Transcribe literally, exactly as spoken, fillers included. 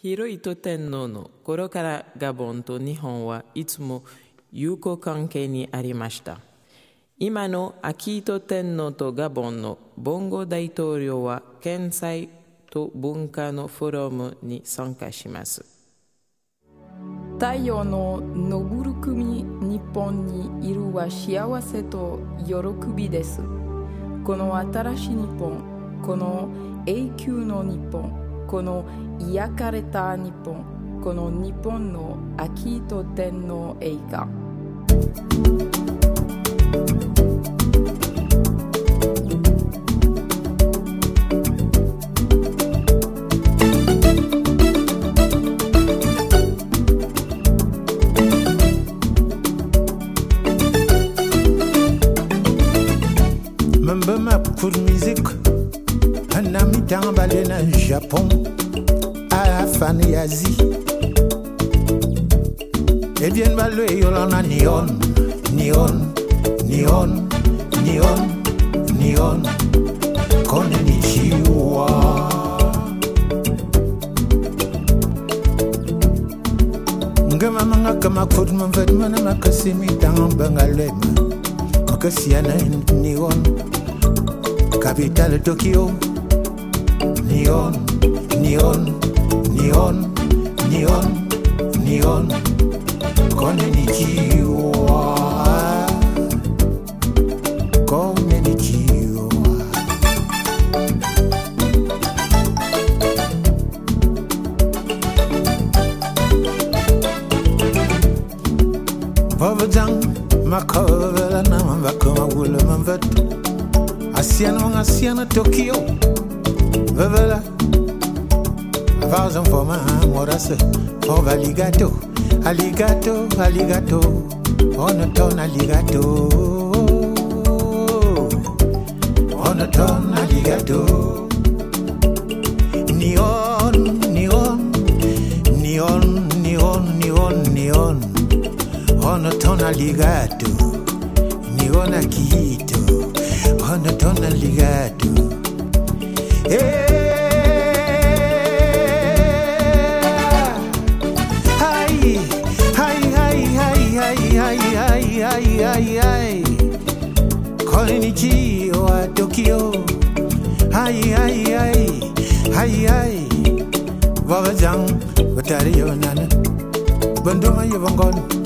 Hirohito Tennoの頃からガボンと日本はいつも友好関係にありました。今のアキヒト天皇とガボンのボンゴ大統領は経済と文化のフォーラムに参加します。 太陽の昇る国日本にいるは幸せと喜びです。この新しい日本、この永久の日本、この癒かれた日本、この日本のアキヒト天皇陛下。 Mbema pour musique, un ami t'emballé dans le Japon, à Afani Asie. Et bien balou et yolana neon, neon, neon, neon, neon, konnichiwa. Ngama manga kama kut mvet mana makasimi tang bangalema, makasiana neon. Capitale Tokyo, neon, neon, neon, neon, neon, konnichiwa, konnichiwa. Pavajang, makovela na mambakoma wula mamvat. Asiano, Asiano, Tokyo, Vavela, Vazon for my morase, for alligato, alligato, alligato, on a ton alligato, on a ton alligato, neon, neon, neon, neon, neon, neon, on a ton alligato, neon Akihito. On a ton alligato. Hey, hi, hi, hi, hi, hi, hi, hi, hi, hi. Konnichiwa Tokyo. Hi, hi, hi, hi, hi. Vavajang, Batari Yonana. Bandoma Yavongon.